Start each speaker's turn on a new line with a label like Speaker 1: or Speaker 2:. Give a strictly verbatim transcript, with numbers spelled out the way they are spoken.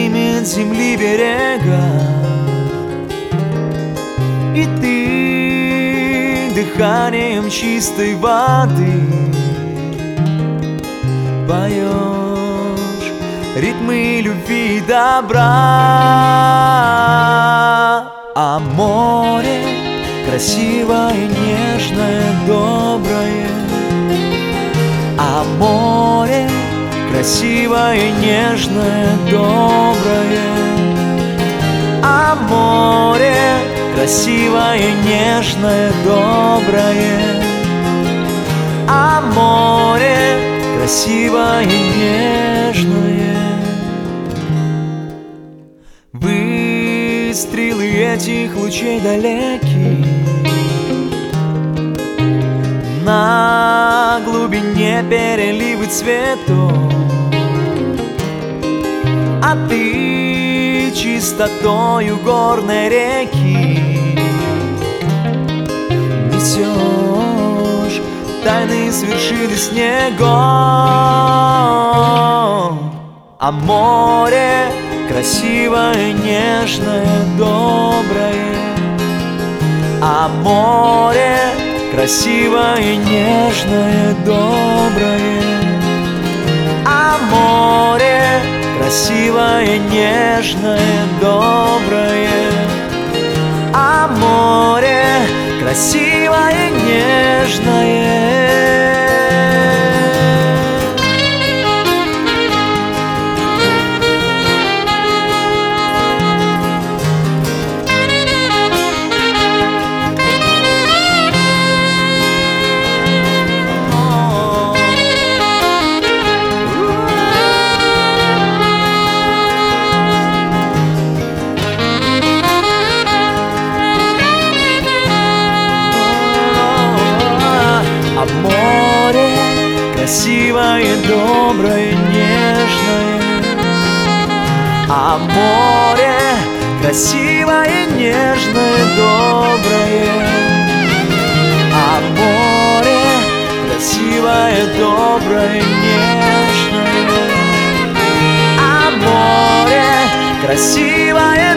Speaker 1: поднимет с земли берега, и ты дыханием чистой воды поешь ритмы любви и добра. А море красивое, нежное, доброе, а море красивое, нежное, доброе, а море красивое, нежное, доброе, а море красивое, нежное. Выстрелы этих лучей далеких на глубине переливы цветов, а ты чистотою горной реки несешь тайны с вершины снегов. А море красивое, нежное, доброе, а море красивое, нежное, доброе, а море красивое, нежное, доброе, а море красивое, нежное. А море красивое, доброе, нежное, а море красивое, нежное, доброе, а море красивое, доброе, нежное, а море красивое,